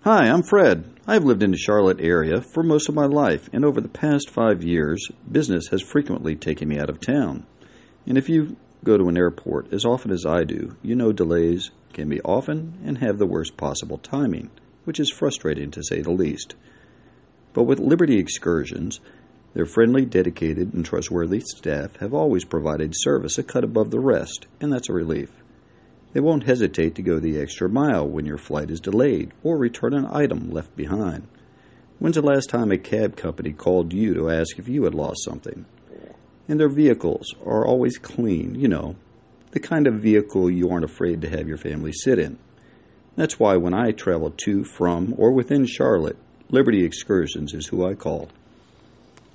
Hi, I'm Fred. I've lived in the Charlotte area for most of my life, and over the past 5 years, business has frequently taken me out of town. And if you go to an airport as often as I do, you know delays can be often and have the worst possible timing, which is frustrating to say the least. But with Liberty Excursions, their friendly, dedicated, and trustworthy staff have always provided service a cut above the rest, and that's a relief. They won't hesitate to go the extra mile when your flight is delayed or return an item left behind. When's the last time a cab company called you to ask if you had lost something? And their vehicles are always clean, the kind of vehicle you aren't afraid to have your family sit in. That's why when I travel to, from, or within Charlotte, Liberty Excursions is who I call.